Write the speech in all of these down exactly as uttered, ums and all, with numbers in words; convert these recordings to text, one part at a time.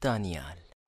دانیال.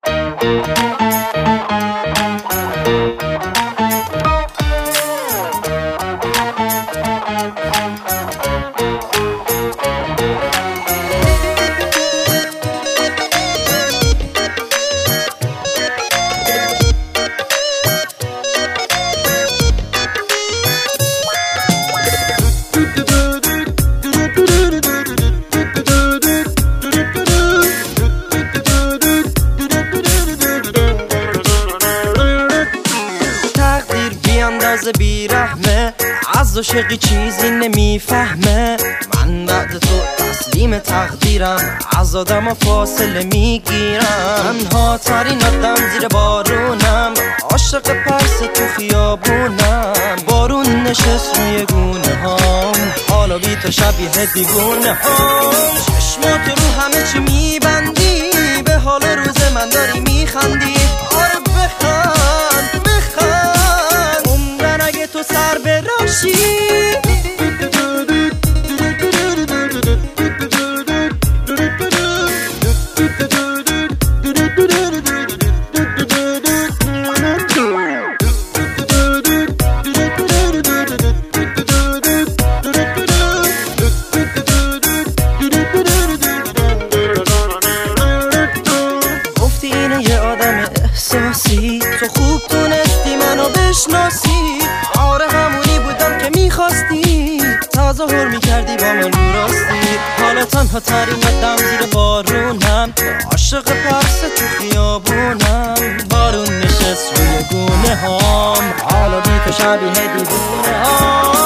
بیرحمه از عاشقی چیزی نمیفهمه. من بعد تو تسلیم تقدیرم، از آدم فاصله میگیرم. تنها ترین آدم زیر بارونم، عاشق پرس تو خیابونم. بارون نشست روی گونه هام، حالا بی تو شبیه دیوونه هام. چشمات رو همه چی میبندی، به حال روز من داری میخندی. آره بخند بخند، عمرن اگه تو سر براشی. تو خوب تونستی منو بشناسی. آره همونی بودم که میخواستی، تظاهر میکردی با من رو راستی. حالا تنها ترین آدم زیر بارونم، عاشق پرس تو خیابونم. بارون نشست روی گونه هام، حالا بی تو شبیه دیوونه هام.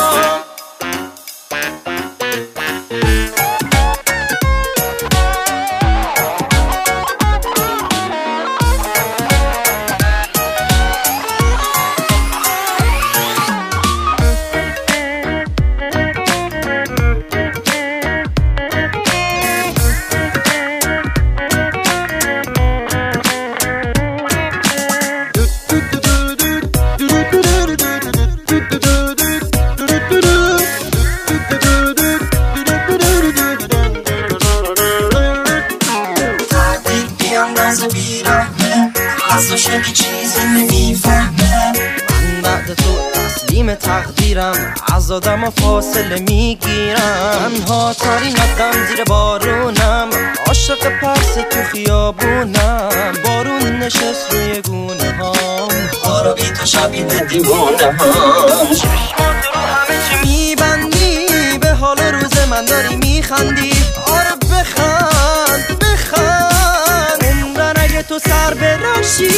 از عاشقی چیزی نمیفهمه. من بعد تو تسلیم تقدیرم، از آدم فاصله میگیرم. تنها ترین آدم زیر بارونم، عاشق پرس تو خیابونم. بارون نشست روی گونه هام، آره بی تو شبیه دیوونه هام. چشمات رو همه چی میبندی، به حال روز من داری میخندی. آره بخند بخند، عمرن اگه تو سر براشی.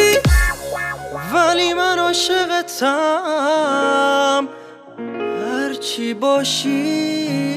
ولی من عاشقتم هرچی باشی.